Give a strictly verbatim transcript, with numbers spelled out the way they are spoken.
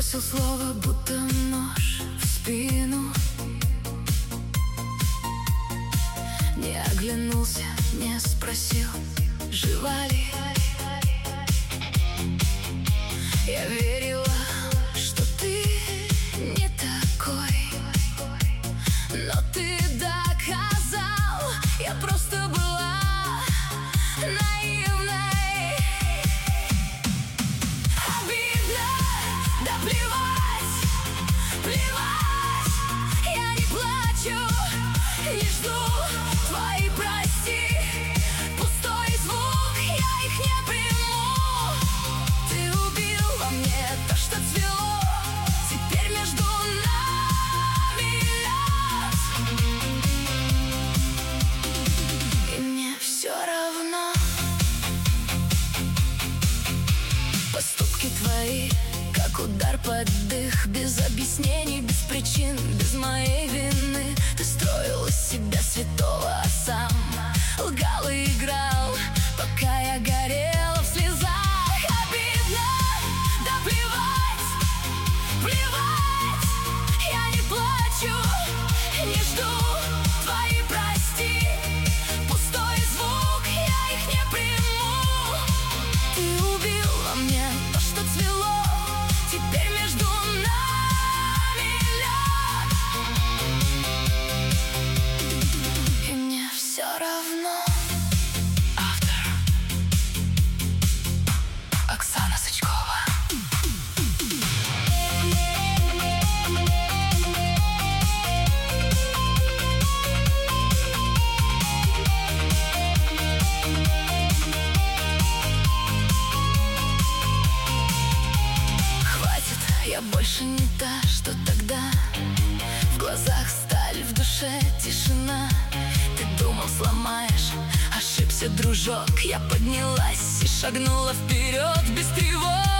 бросил слово, будто нож в спину. Не оглянулся, не спросил, жива ли. Я верила, что ты не такой, но ты доказал, я просто была наивной. Обидно, да плевать, плевать. Я не плачу, не жду твои прости. Пустой звук, я их не приму. Ты убил во мне то, что цвело. Теперь между нами лед, и мне все равно. Поступки твои, как удар под дых, без объяснений, без причин, без моей вины. Ты строил из себя святого, а сам лгал и играл, пока я горела в слезах. Обидно, да плевать, плевать. Я не плачу, не жду твои прости. Пустой звук, я их не приму. Ты убил во мне то, что цвело. Теперь между нами лед, и мне все равно. Автор Оксана Сычкова. Хватит, я больше не та, что тогда. В глазах сталь, в душе тишина. Ты думал, сломаешь, ошибся, дружок. Я поднялась и шагнула вперед без тревог.